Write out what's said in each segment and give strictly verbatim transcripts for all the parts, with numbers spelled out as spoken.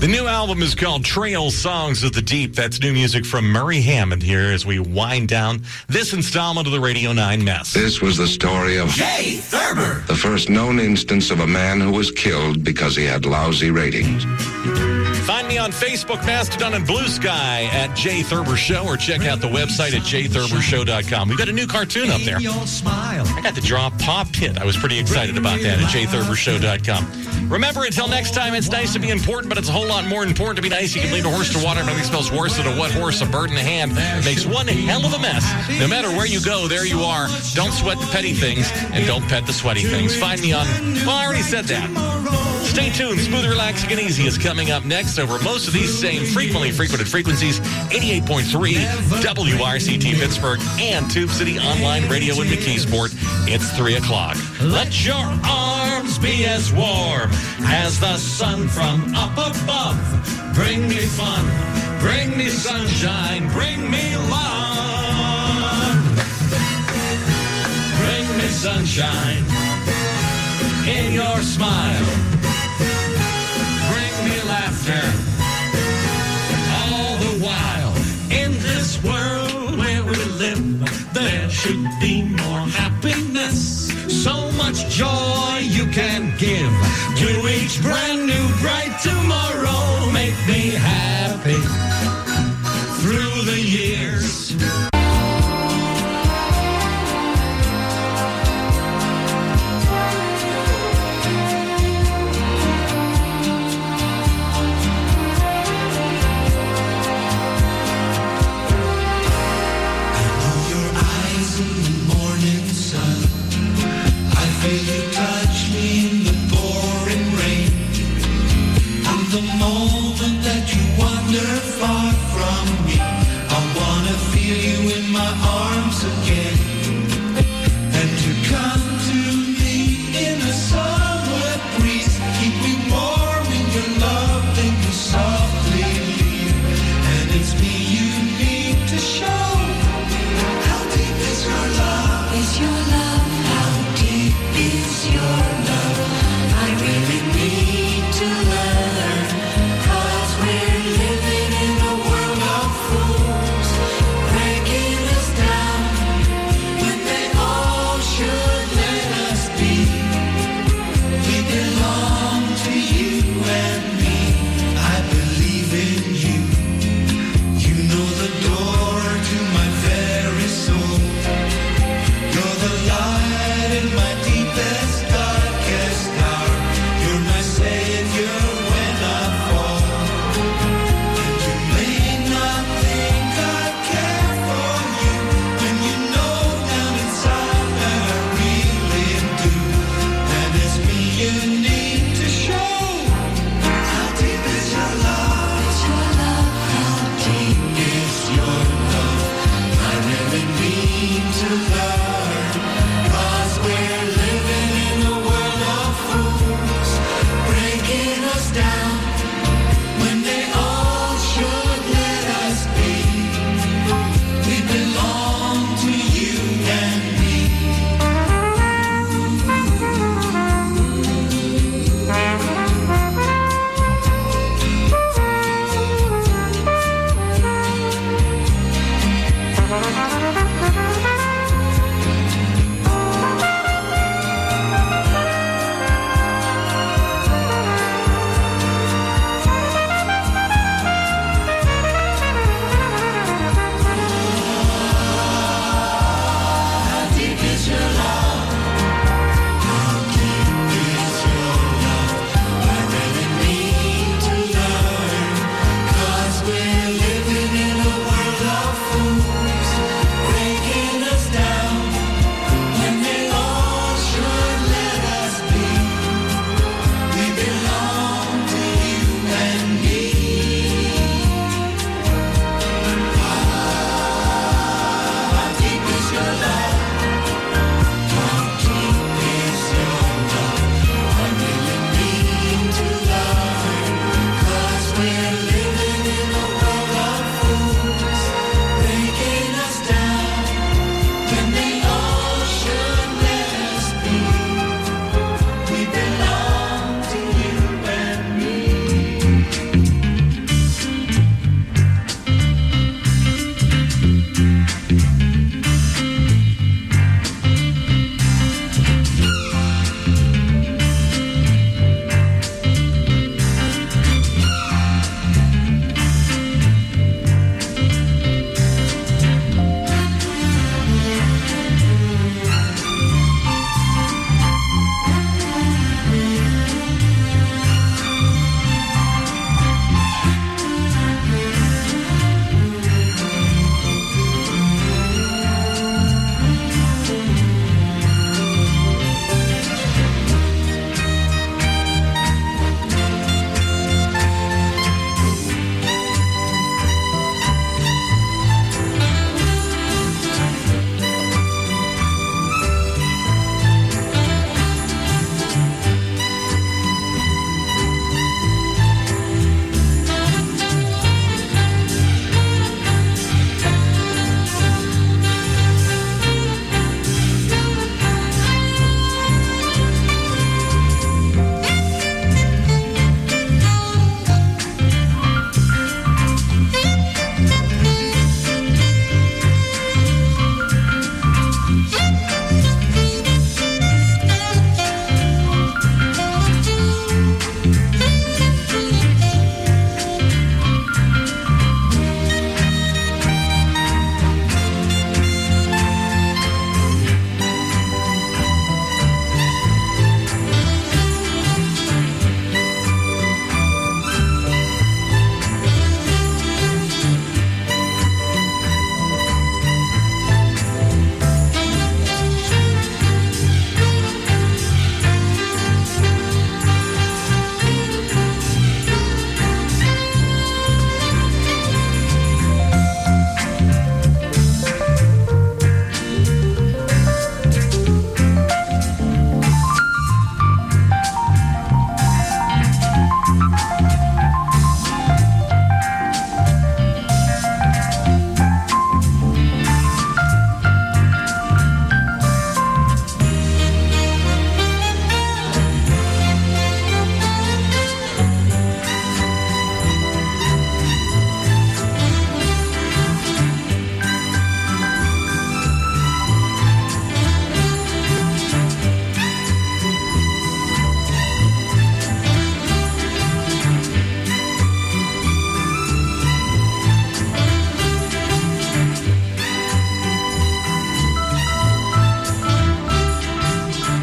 The new album is called Trail Songs of the Deep. That's new music from Murray Hammond here as we wind down this installment of the Radio nine Mess. This was the story of Jay Thurber, the first known instance of a man who was killed because he had lousy ratings. Find me on Facebook, Mastodon, and Blue Sky at Jay Thurber Show, or check out the website at jay thurber show dot com. We've got a new cartoon up there. I got to draw Paw Pit. I was pretty excited about that at jay thurber show dot com. Remember, until next time, it's nice to be important, but it's a whole lot more important to be nice. You can lead a horse to water. Nothing spells worse than a wet horse, a bird in the hand. It makes one hell of a mess. No matter where you go, there you are. Don't sweat the petty things, and don't pet the sweaty things. Find me on, well, I already said that. Stay tuned. Smooth, Relaxing, and Easy is coming up next over most of these same frequently frequented frequencies, eighty-eight point three W R C T Pittsburgh and Tube City Online Radio in McKeesport. It's three o'clock. Let your arms be as warm as the sun from up above. Bring me fun, bring me sunshine, bring me love. Bring me sunshine in your smile. Bring me laughter all the while. In this world where we live, there should be more happiness. So much joy you can give to each brand new bright tomorrow. Make me happy through the years. You touch me in the pouring rain, and the moment that you wander far from me, I wanna feel you in my arms again, and to come to me in a summer breeze, keep me warm in your love, then you softly leave, and it's me you need to show. How deep is your love? Is your love? Is your love? I really need to learn, 'cause we're living in a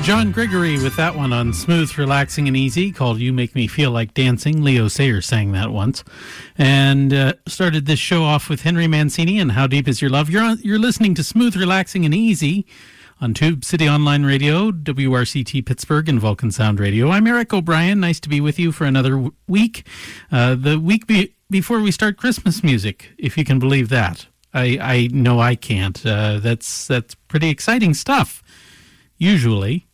John Gregory with that one on Smooth, Relaxing, and Easy, called You Make Me Feel Like Dancing. Leo Sayer sang that once. And uh, started this show off with Henry Mancini and How Deep Is Your Love. You're, on, you're listening to Smooth, Relaxing, and Easy on Tube City Online Radio, W R C T Pittsburgh, and Vulcan Sound Radio. I'm Eric O'Brien. Nice to be with you for another w- week. Uh, the week be- before we start Christmas music, if you can believe that. I, I know I can't. Uh, that's that's pretty exciting stuff, usually.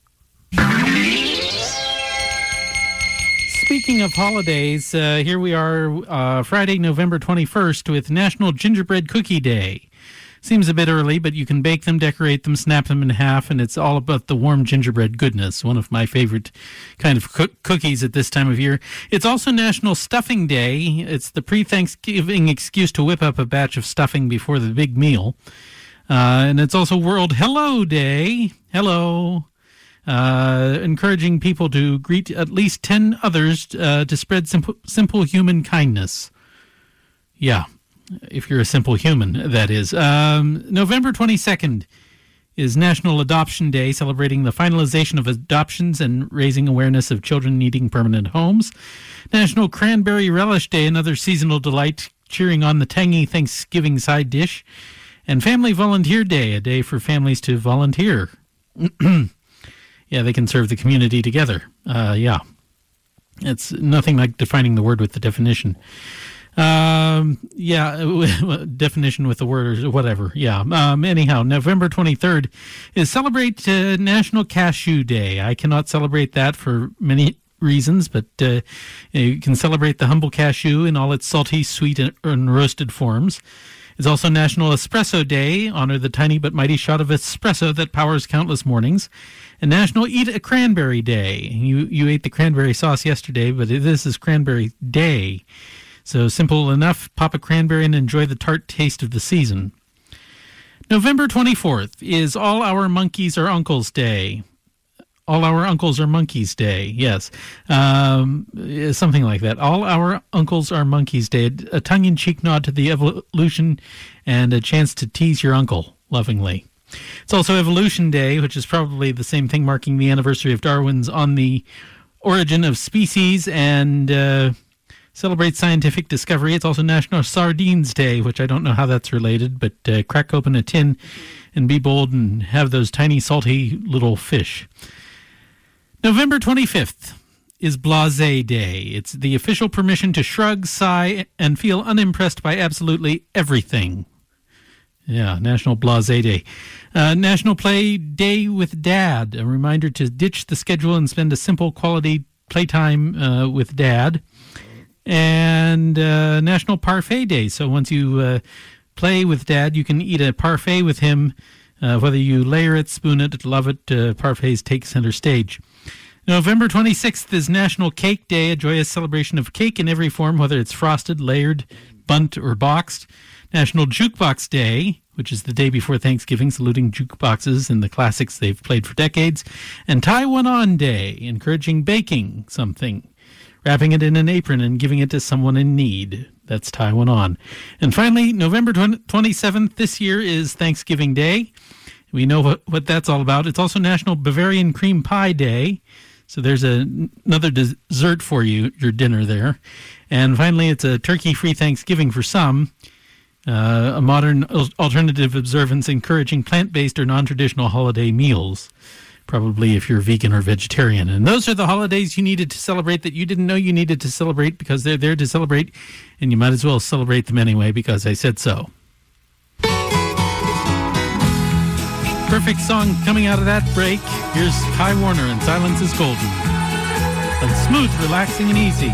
Speaking of holidays, uh, here we are uh, Friday, November twenty-first with National Gingerbread Cookie Day. Seems a bit early, but you can bake them, decorate them, snap them in half, and it's all about the warm gingerbread goodness, one of my favorite kind of co- cookies at this time of year. It's also National Stuffing Day. It's the pre-Thanksgiving excuse to whip up a batch of stuffing before the big meal. Uh, and it's also World Hello Day. Hello. Uh, encouraging people to greet at least ten others uh, to spread simple, simple human kindness. Yeah, if you're a simple human, that is. Um, November twenty-second is National Adoption Day, celebrating the finalization of adoptions and raising awareness of children needing permanent homes. National Cranberry Relish Day, another seasonal delight, cheering on the tangy Thanksgiving side dish. And Family Volunteer Day, a day for families to volunteer. Yeah, they can serve the community together. Uh, yeah. It's nothing like defining the word with the definition. Um, yeah, definition with the word or whatever. Yeah. Um, anyhow, November twenty-third is Celebrate uh, National Cashew Day. I cannot celebrate that for many reasons, but uh, you can celebrate the humble cashew in all its salty, sweet, and, and roasted forms. It's also National Espresso Day, honor the tiny but mighty shot of espresso that powers countless mornings. And National Eat a Cranberry Day. You you ate the cranberry sauce yesterday, but this is Cranberry Day. So simple enough, pop a cranberry and enjoy the tart taste of the season. November twenty-fourth is All Our Monkeys Are Uncles Day. All Our Uncles Are Monkeys Day, yes. Um, something like that. All Our Uncles Are Monkeys Day. A tongue-in-cheek nod to the evolution and a chance to tease your uncle lovingly. It's also Evolution Day, which is probably the same thing, marking the anniversary of Darwin's On the Origin of Species, and uh, celebrates scientific discovery. It's also National Sardines Day, which I don't know how that's related, but uh, crack open a tin and be bold and have those tiny, salty little fish. November twenty-fifth is Blasé Day. It's the official permission to shrug, sigh, and feel unimpressed by absolutely everything. Yeah, National Blasé Day. Uh, National Play Day with Dad, a reminder to ditch the schedule and spend a simple quality playtime uh, with Dad. And uh, National Parfait Day. So once you uh, play with Dad, you can eat a parfait with him. Uh, whether you layer it, spoon it, love it, uh, parfaits take center stage. November twenty-sixth is National Cake Day, a joyous celebration of cake in every form, whether it's frosted, layered, bunt, or boxed. National Jukebox Day, which is the day before Thanksgiving, saluting jukeboxes and the classics they've played for decades. And Tie One On Day, encouraging baking something, wrapping it in an apron and giving it to someone in need. That's Tie One On. And finally, November twenty-seventh this year is Thanksgiving Day. We know what, what that's all about. It's also National Bavarian Cream Pie Day. So there's a, another dessert for you, your dinner there. And finally, it's a turkey-free Thanksgiving for some. Uh, a modern alternative observance encouraging plant-based or non-traditional holiday meals, probably if you're vegan or vegetarian. And those are the holidays you needed to celebrate that you didn't know you needed to celebrate, because they're there to celebrate, and you might as well celebrate them anyway because I said so. Perfect song coming out of that break. Here's Kai Warner and Silence is Golden. And smooth, relaxing, and easy.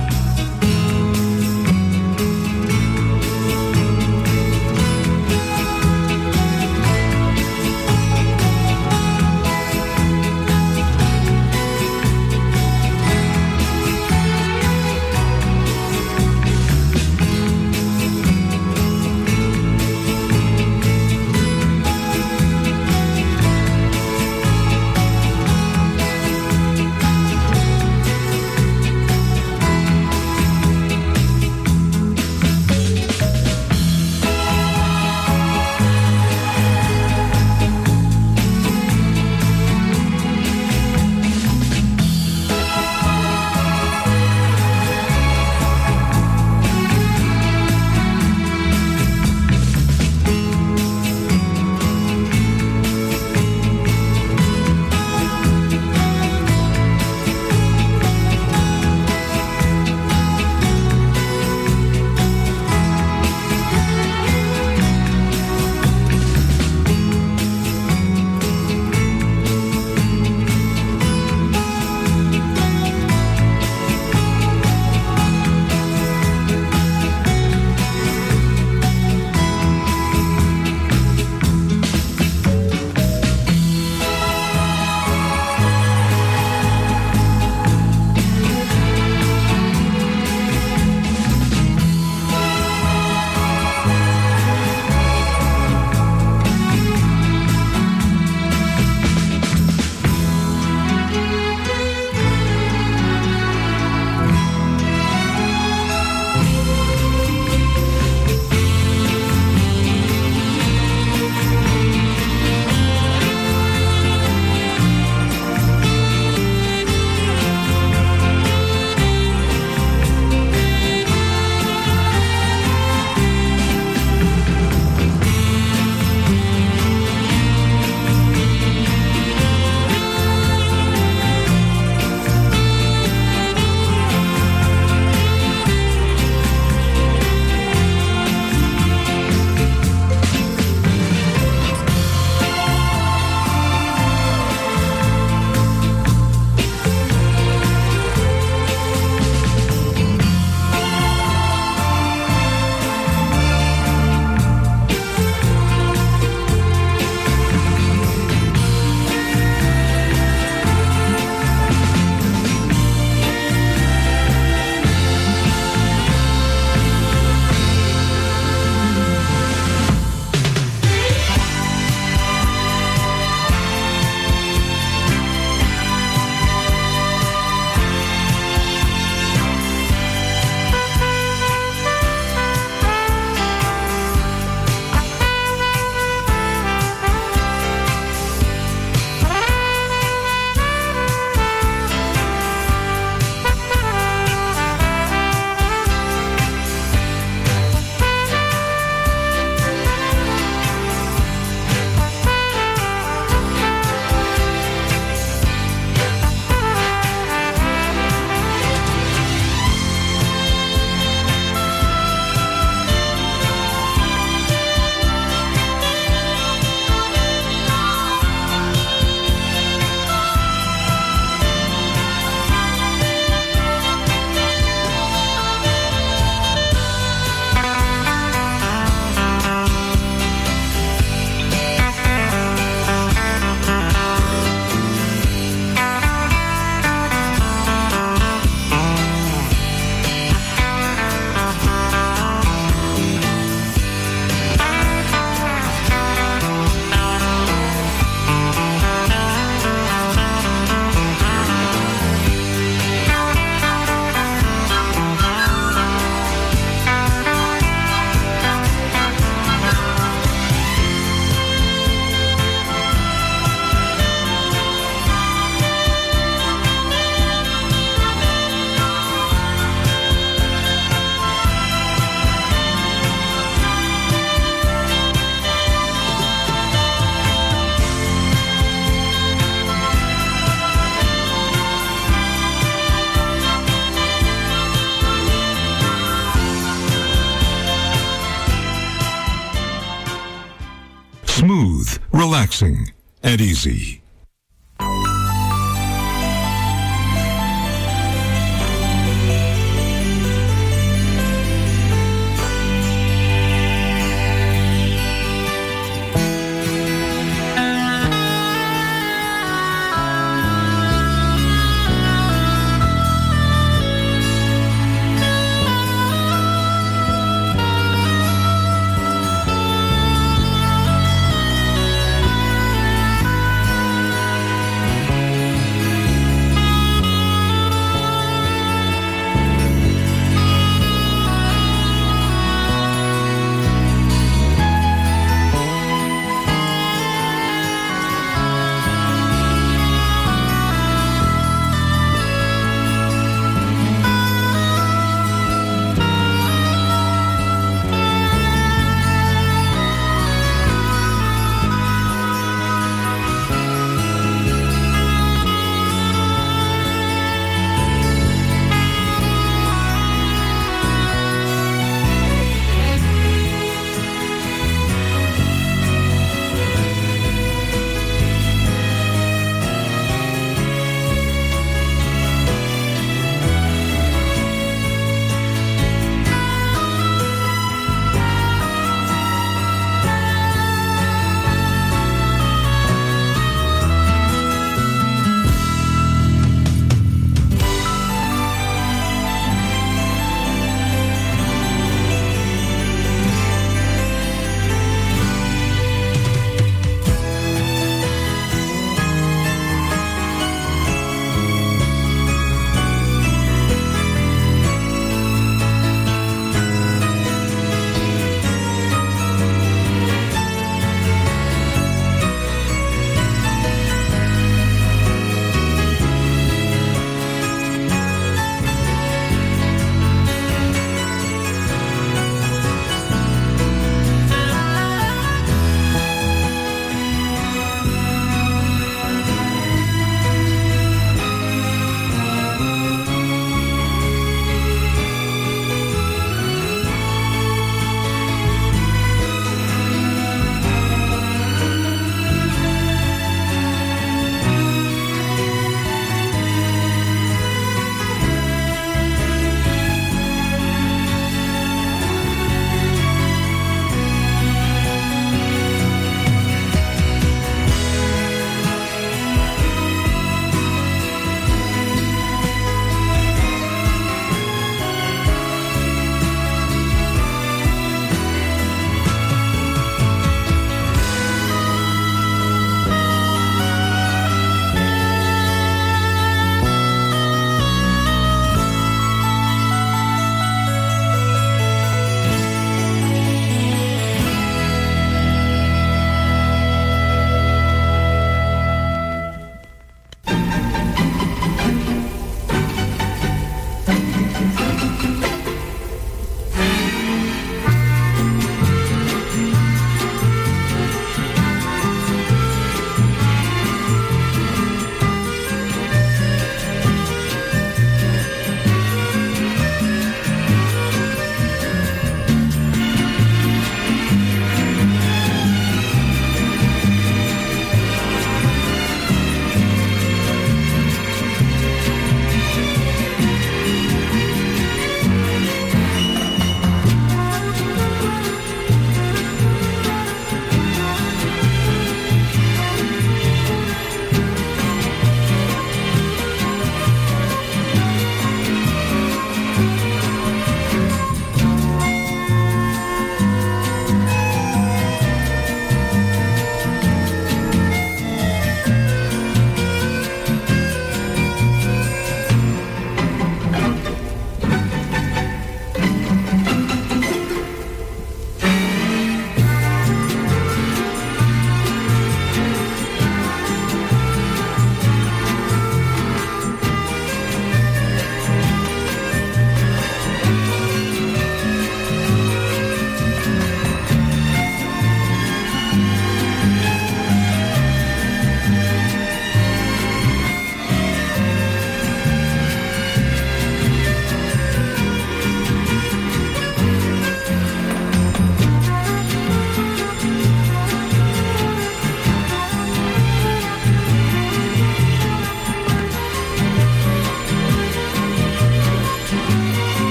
Smooth, relaxing, and easy.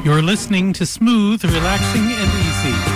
You're listening to Smooth, Relaxing, and Easy.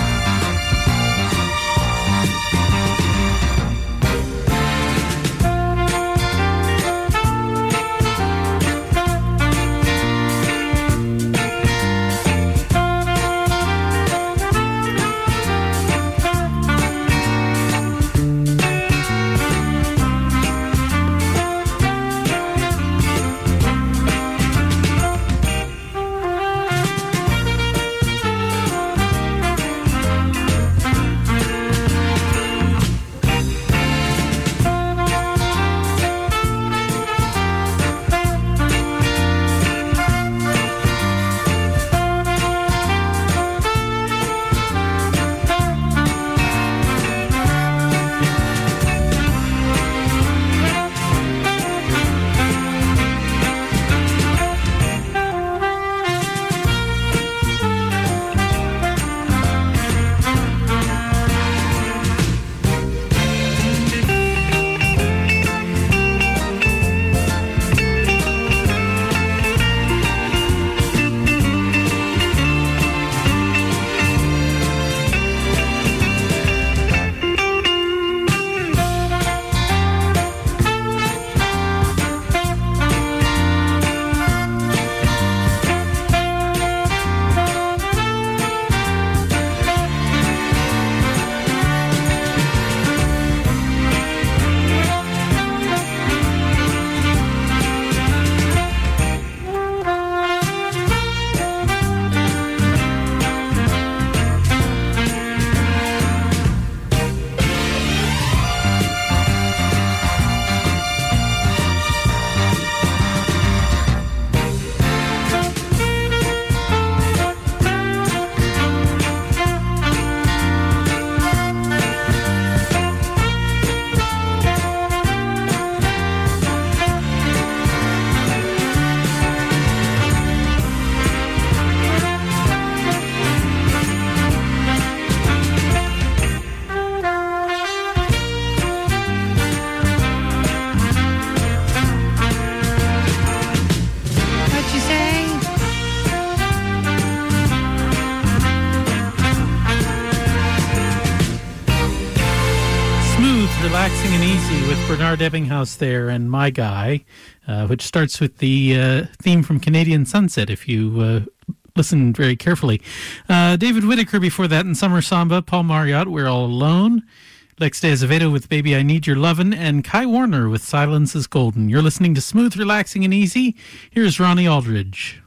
Relaxing and Easy with Bernard Ebbinghaus there and My Guy, uh, which starts with the uh, theme from Canadian Sunset, if you uh, listen very carefully. Uh, David Whittaker before that in Summer Samba, Paul Marriott, We're All Alone, Lex de Azevedo with Baby I Need Your Lovin', and Kai Warner with Silence is Golden. You're listening to Smooth, Relaxing and Easy. Here's Ronnie Aldridge.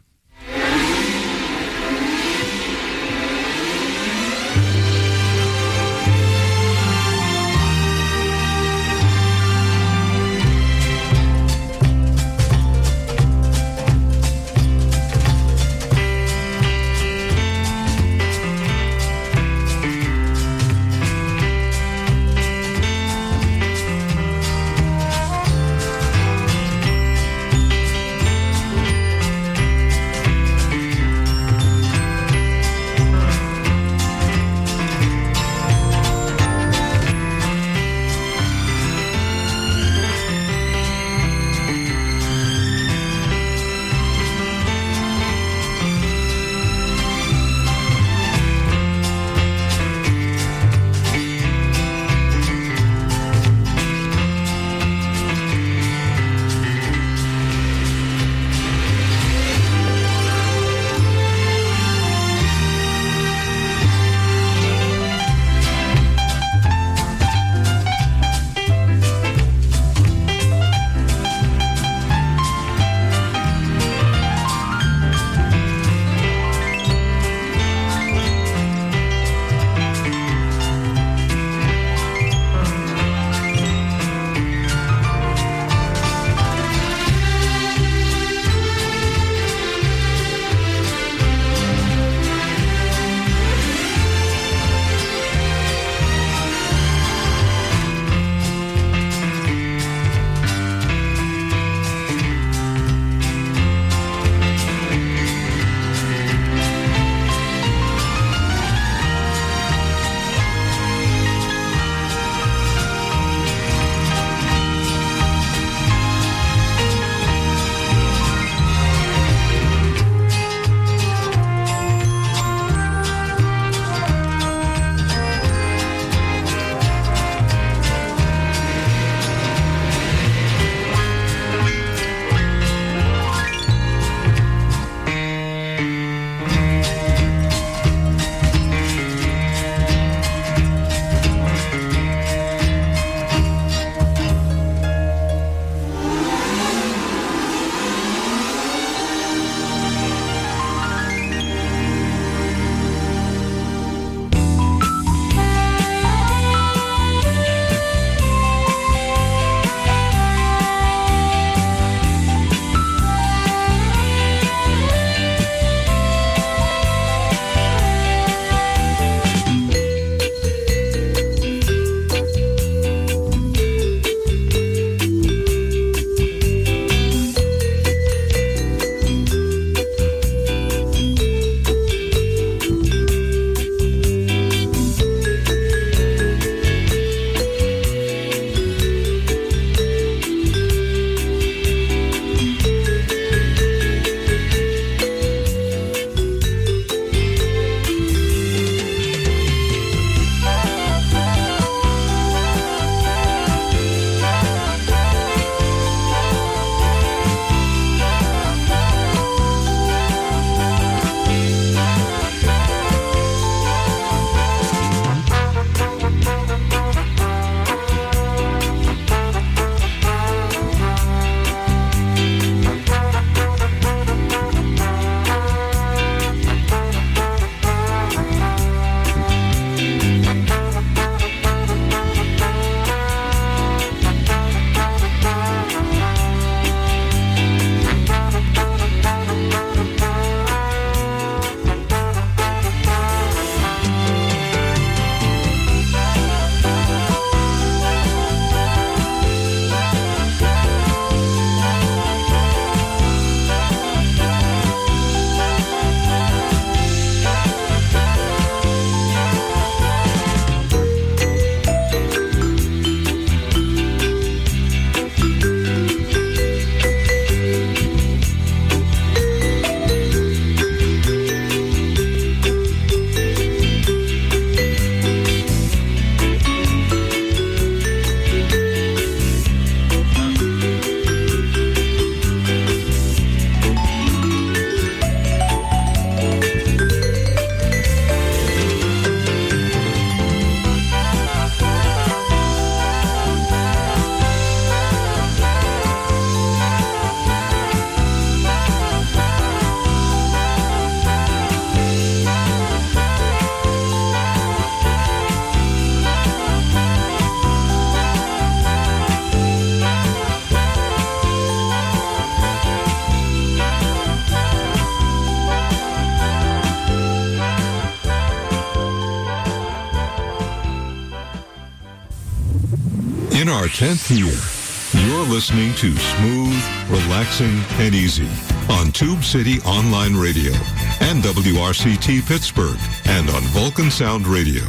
In our tenth year, you're listening to Smooth, Relaxing, and Easy on Tube City Online Radio and W R C T Pittsburgh and on Vulcan Sound Radio.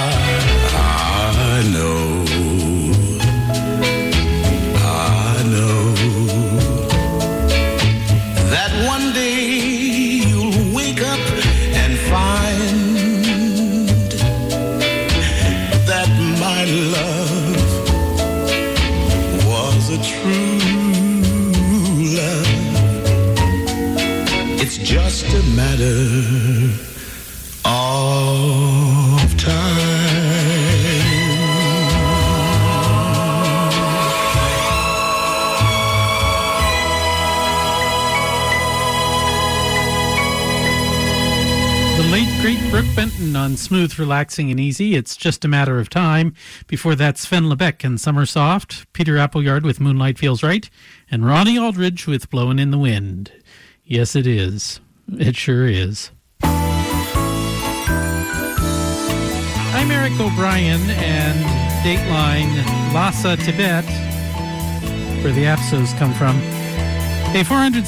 I know a matter of time. The late, great Brooke Benton on Smooth, Relaxing, and Easy. It's just a matter of time. Before that, Sven Lebeck and Summer Soft, Peter Appleyard with Moonlight Feels Right, and Ronnie Aldridge with Blowin' in the Wind. Yes, it is. It sure is. I'm Eric O'Brien, and Dateline Lhasa, Tibet, where the Apsos come from. A four hundred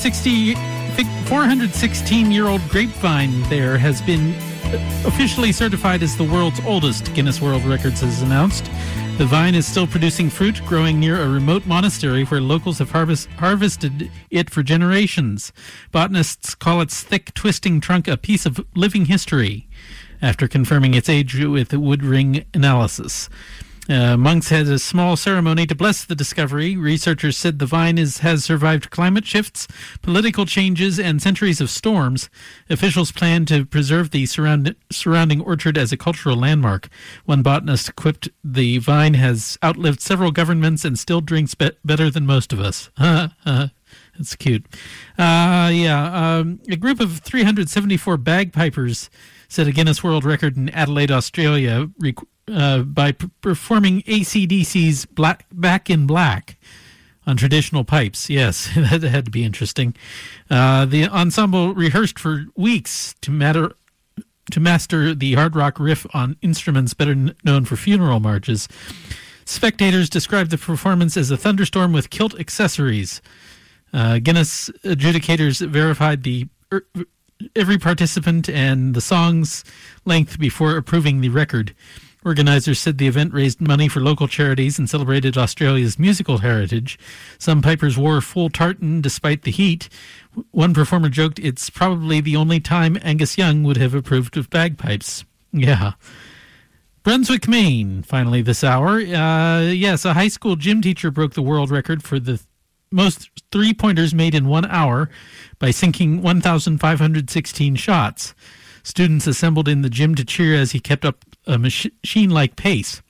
sixteen-year-old grapevine there has been officially certified as the world's oldest, Guinness World Records has announced. The vine is still producing fruit, growing near a remote monastery where locals have harvest, harvested it for generations. Botanists call its thick, twisting trunk a piece of living history, after confirming its age with wood ring analysis. Uh, monks had a small ceremony to bless the discovery. Researchers said the vine is, has survived climate shifts, political changes, and centuries of storms. Officials plan to preserve the surround, surrounding orchard as a cultural landmark. One botanist quipped, the vine has outlived several governments and still drinks be- better than most of us. That's cute. Uh, yeah, um, a group of three hundred seventy-four bagpipers set a Guinness World Record in Adelaide, Australia, rec- uh, by p- performing A C D C's Black, Back in Black on traditional pipes. Yes, that had to be interesting. Uh, the ensemble rehearsed for weeks to matter to master the hard rock riff on instruments better n- known for funeral marches. Spectators described the performance as a thunderstorm with kilt accessories. Uh, Guinness adjudicators verified the er, every participant and the song's length before approving the record. Organizers said the event raised money for local charities and celebrated Australia's musical heritage. Some pipers wore full tartan despite the heat. One performer joked it's probably the only time Angus Young would have approved of bagpipes. Yeah. Brunswick, Maine, finally this hour. Uh, yes, a high school gym teacher broke the world record for the most three-pointers made in one hour by sinking one thousand five hundred sixteen shots. Students assembled in the gym to cheer as he kept up a machine-like pace.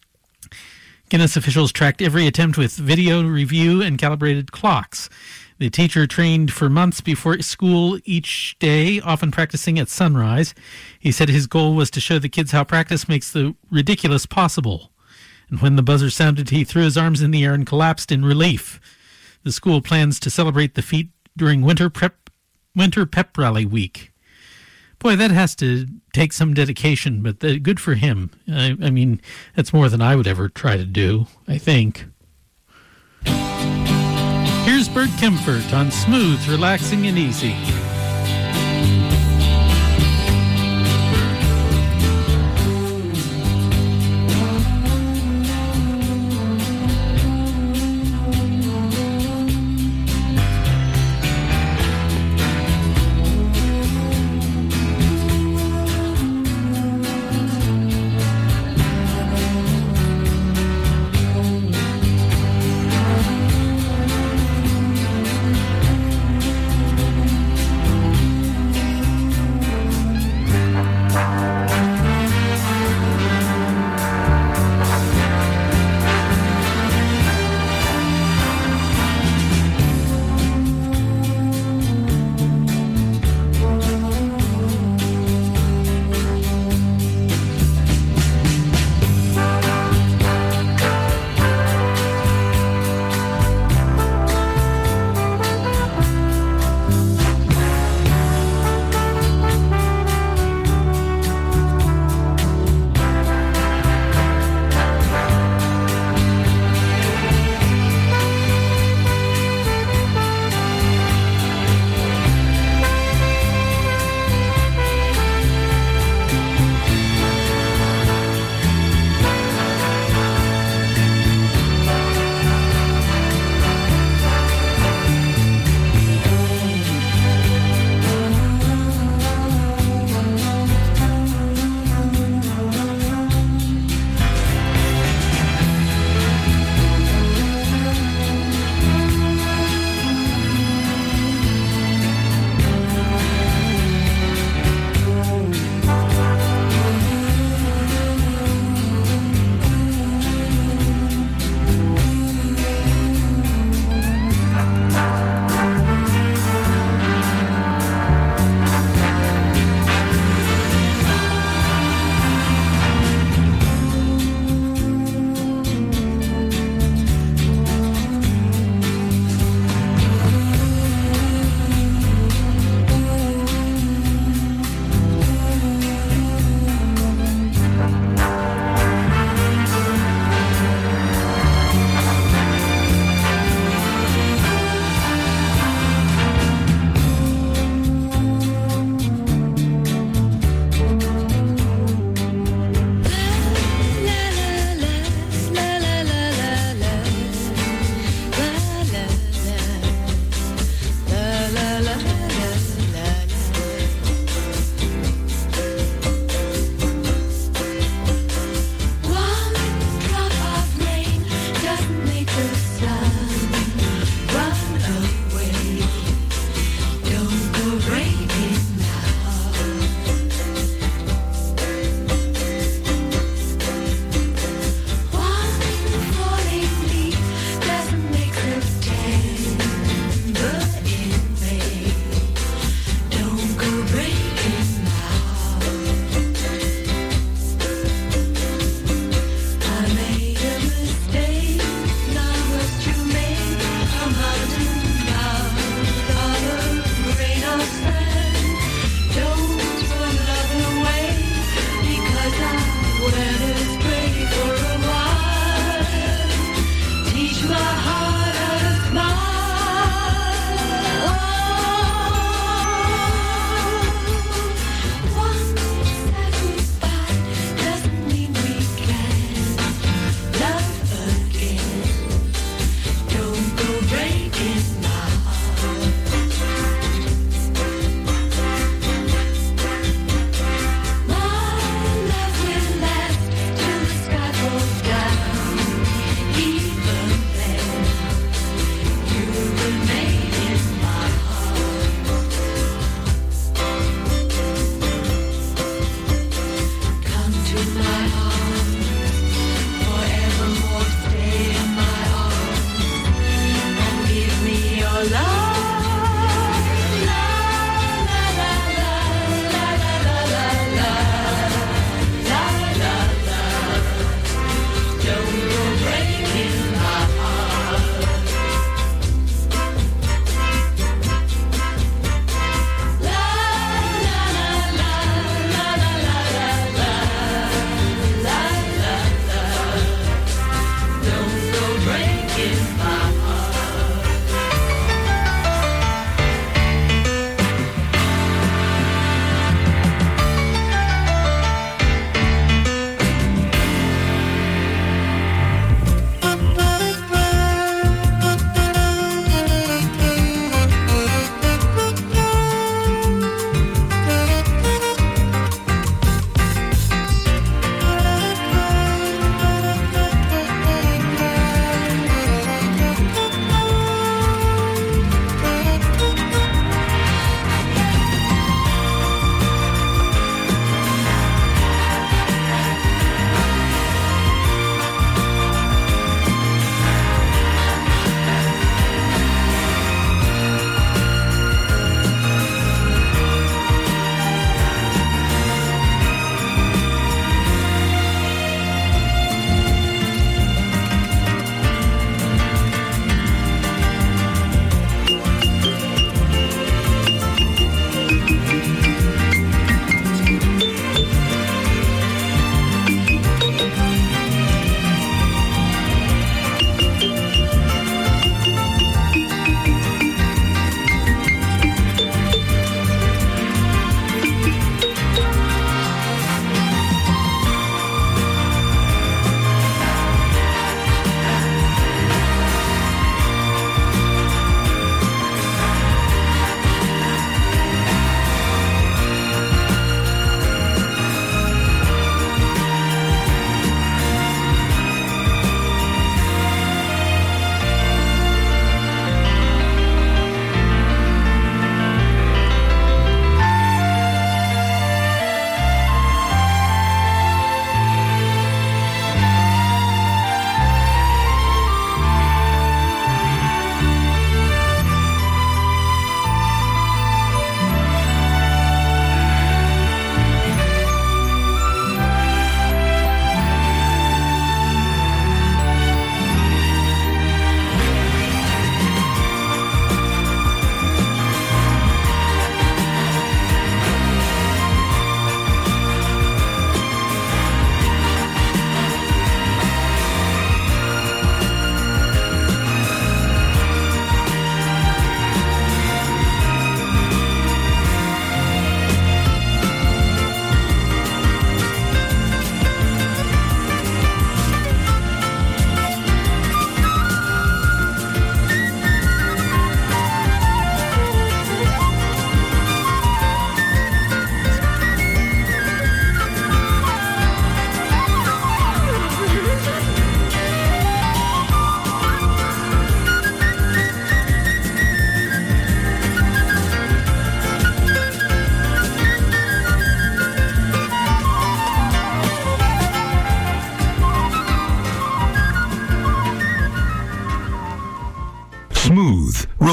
Guinness officials tracked every attempt with video review and calibrated clocks. The teacher trained for months before school each day, often practicing at sunrise. He said his goal was to show the kids how practice makes the ridiculous possible. And when the buzzer sounded, he threw his arms in the air and collapsed in relief. The school plans to celebrate the feat during Winter Prep Winter Pep Rally Week. Boy, that has to take some dedication, but the, good for him. I, I mean, that's more than I would ever try to do, I think. Here's Bert Kempfert on Smooth, Relaxing, and Easy.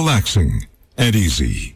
relaxing, and easy.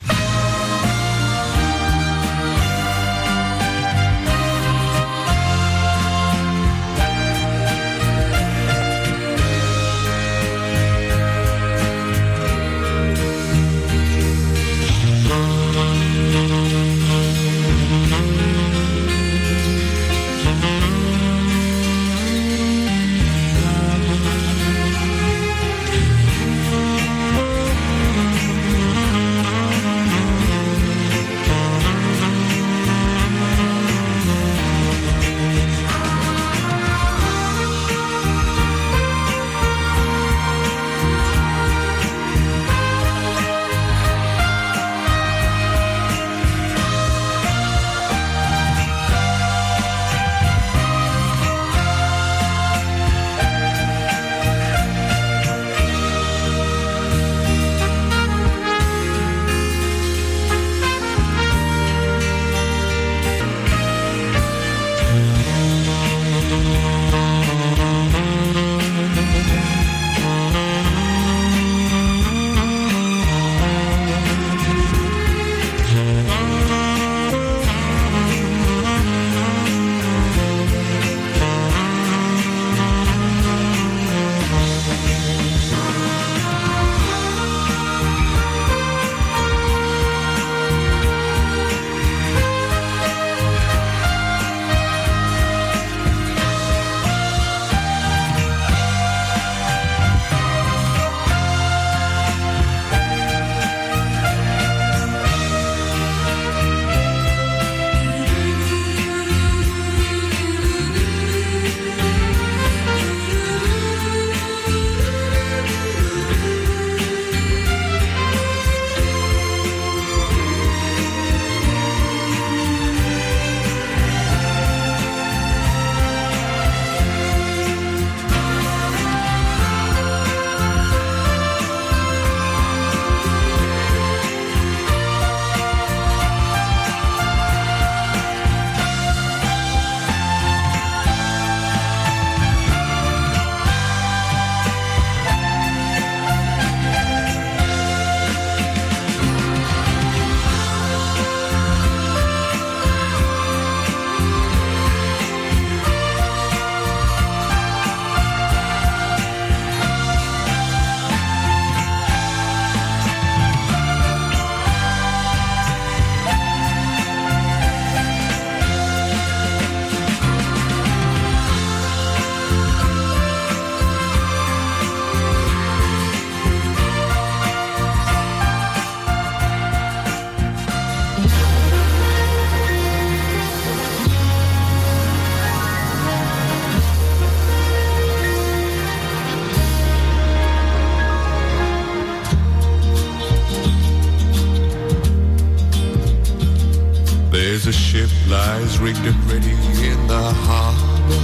There's a ship lies rigged and ready in the harbor.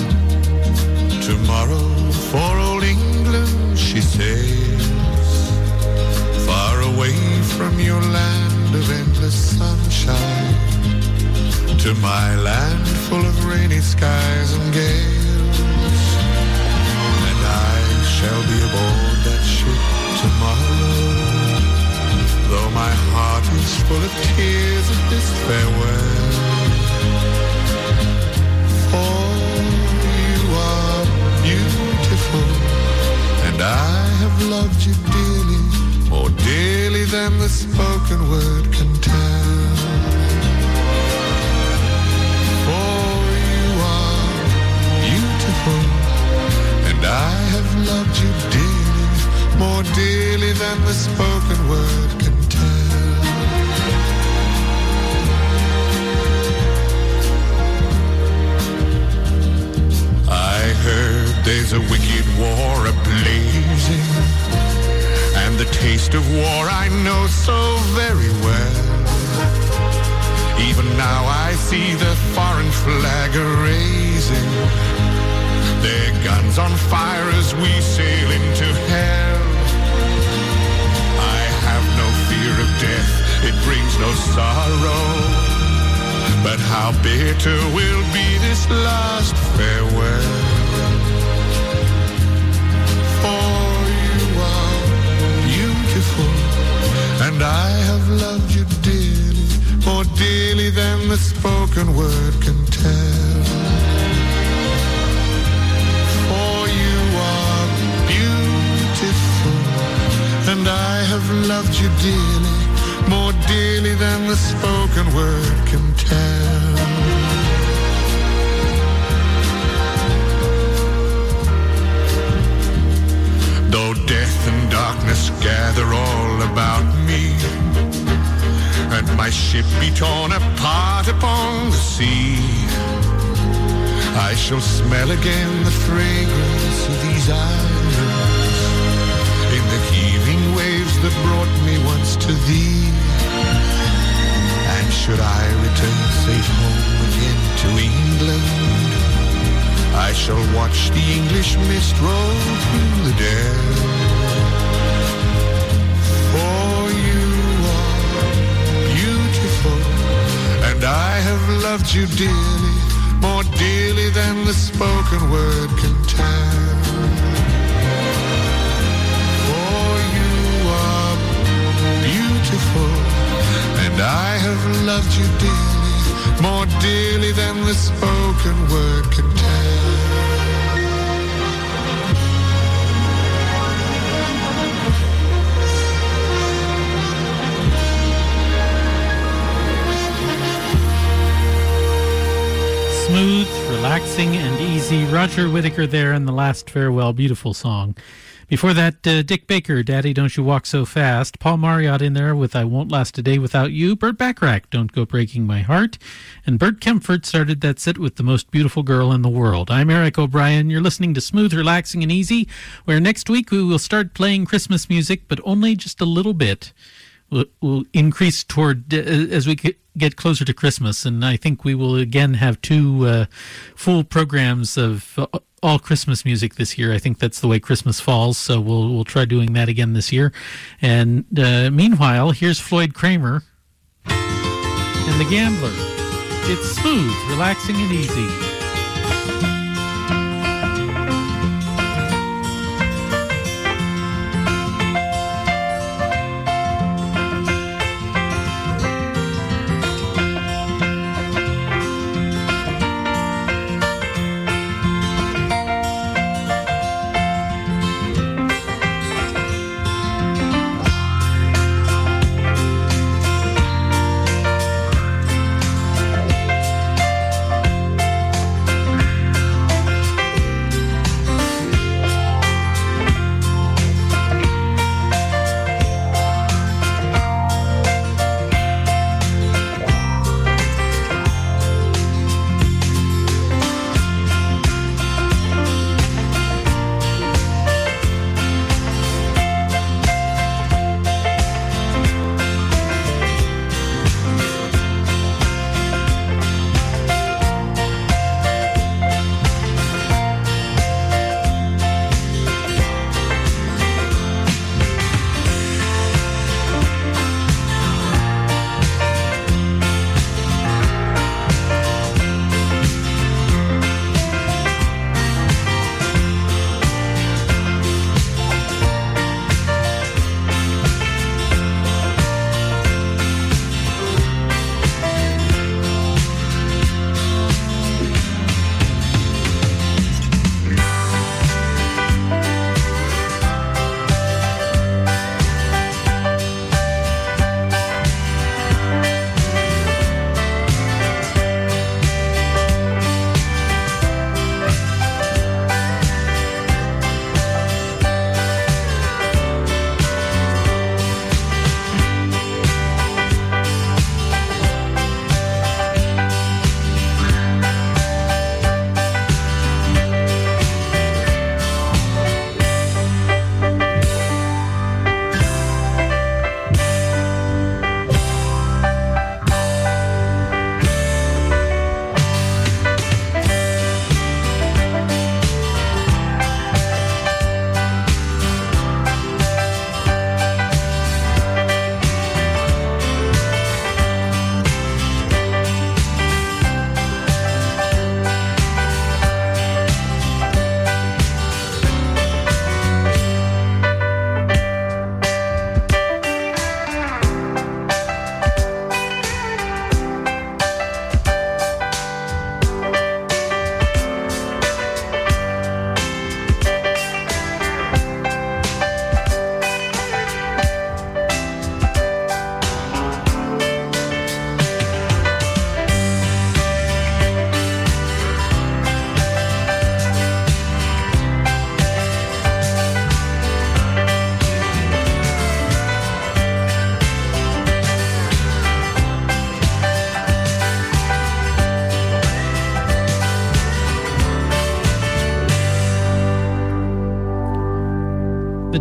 Tomorrow for old England she sails, far away from your land of endless sunshine, to my land full of rainy skies and gales. And I shall be aboard that ship tomorrow, though my heart is full of tears at this farewell. For you are beautiful, and I have loved you dearly, more dearly than the spoken word can tell. For you are beautiful, and I have loved you dearly, more dearly than the spoken word can tell. I heard there's a wicked war a-blazing, and the taste of war I know so very well. Even now I see the foreign flag a-raising, their guns on fire as we sail into hell. I have no fear of death, it brings no sorrow, but how bitter will be this last farewell. For you are beautiful, And I have loved you dearly, more dearly than the spoken word can tell. For you are beautiful, and I have loved you dearly, more dearly than the spoken word can tell. Though death and darkness gather all about me, and my ship be torn apart upon the sea, I shall smell again the fragrance of these islands in the heaving waves that brought me once to thee. And should I return safe home again to England, I shall watch the English mist roll through the dell. For you are beautiful, and I have loved you dearly, more dearly than the spoken word can tell. For you are beautiful, and I have loved you dearly, more dearly than the spoken word can tell. Smooth, relaxing, and easy. Roger Whittaker there in The Last Farewell. Beautiful song. Before that, uh, Dick Baker, Daddy, Don't You Walk So Fast. Paul Marriott in there with I Won't Last a Day Without You. Burt Bacharach, Don't Go Breaking My Heart. And Burt Kempfert started that set with The Most Beautiful Girl in the World. I'm Eric O'Brien. You're listening to Smooth, Relaxing, and Easy, where next week we will start playing Christmas music, but only just a little bit. We'll, we'll increase toward uh, as we get closer to Christmas, and I think we will again have two uh, full programs of uh, all Christmas music this year. I think that's the way Christmas falls, so we'll we'll try doing that again this year. And uh, meanwhile, here's Floyd Kramer and The Gambler. It's smooth, relaxing, and easy.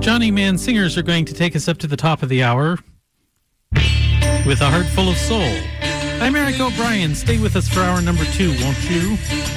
Johnny Man Singers are going to take us up to the top of the hour with A Heart Full of Soul. I'm Eric O'Brien. Stay with us for hour number two, won't you?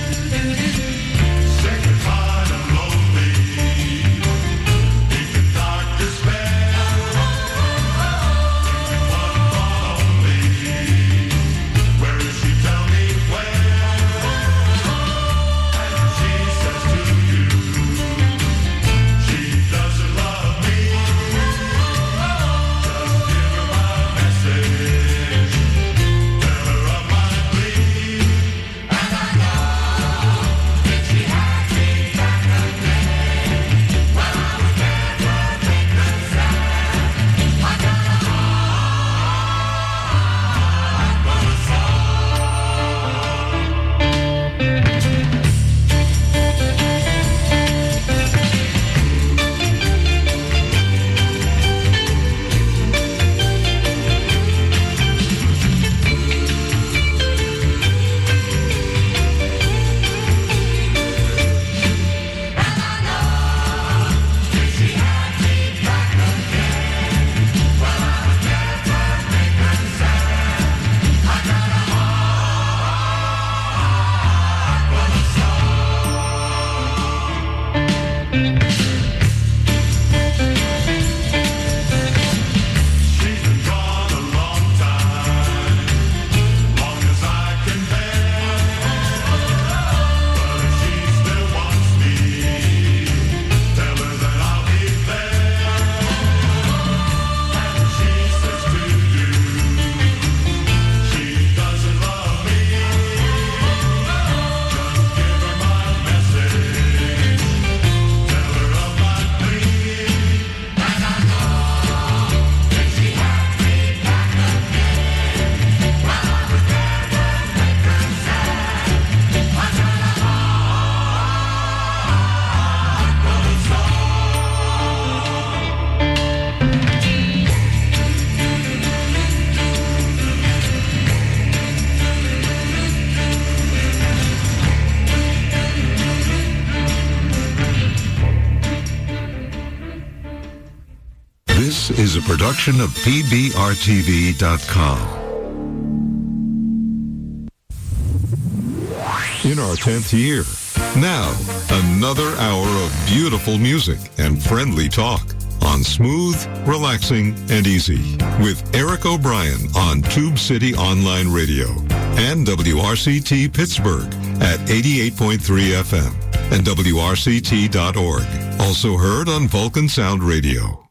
This is a production of P B R T V dot com. In our tenth year. Now, another hour of beautiful music and friendly talk on Smooth, Relaxing, and Easy with Eric O'Brien on Tube City Online Radio and W R C T Pittsburgh at eighty-eight point three F M and W R C T dot org. Also heard on Vulcan Sound Radio.